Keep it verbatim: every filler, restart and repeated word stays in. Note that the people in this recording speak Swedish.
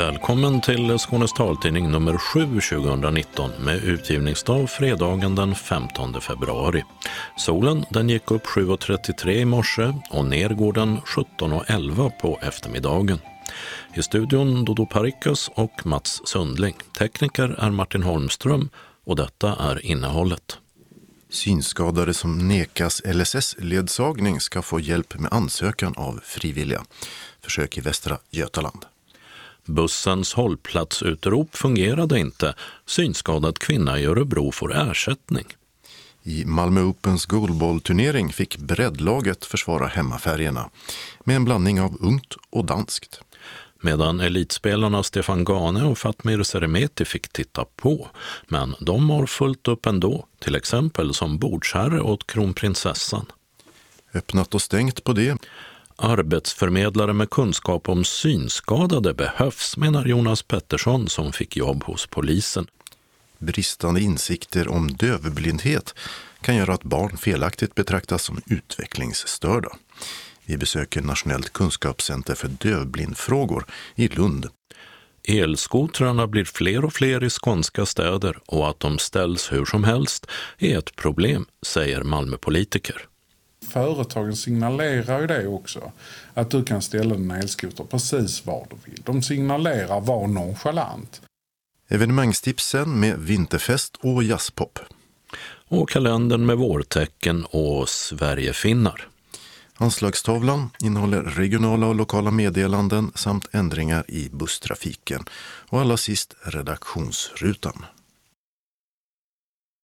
Välkommen till Skånes taltidning nummer sju tjugonitton med utgivningsdag fredagen den femtonde februari. Solen den gick upp sju och trettiotre i morse och ner går den sjutton och elva på eftermiddagen. I studion Dodo Parikas och Mats Sundling. Tekniker är Martin Holmström och detta är innehållet. Synskadade som nekas L S S-ledsagning ska få hjälp med ansökan av frivilliga. Försök i Västra Götaland. Bussens hållplatsutrop fungerade inte. Synskadad kvinna i Örebro får ersättning. I Malmö Opens goalballturnering fick breddlaget försvara hemmafärgerna med en blandning av ungt och danskt. Medan elitspelarna Stefan Gane och Fatmir Seremeti fick titta på. Men de har fullt upp ändå, till exempel som bordsherre åt kronprinsessan. Öppnat och stängt på det. Arbetsförmedlare med kunskap om synskadade behövs, menar Jonas Pettersson som fick jobb hos polisen. Bristande insikter om dövblindhet kan göra att barn felaktigt betraktas som utvecklingsstörda. Vi besöker Nationellt kunskapscenter för dövblindfrågor i Lund. Elskotrarna blir fler och fler i skånska städer och att de ställs hur som helst är ett problem, säger Malmöpolitiker. Företagen signalerar ju det också, att du kan ställa en elskoter precis var du vill. De signalerar var nonchalant. Evenemangstipsen med vinterfest och jazzpop. Och kalendern med vårtecken och Sverigefinnar. Anslagstavlan innehåller regionala och lokala meddelanden samt ändringar i busstrafiken. Och allra sist redaktionsrutan.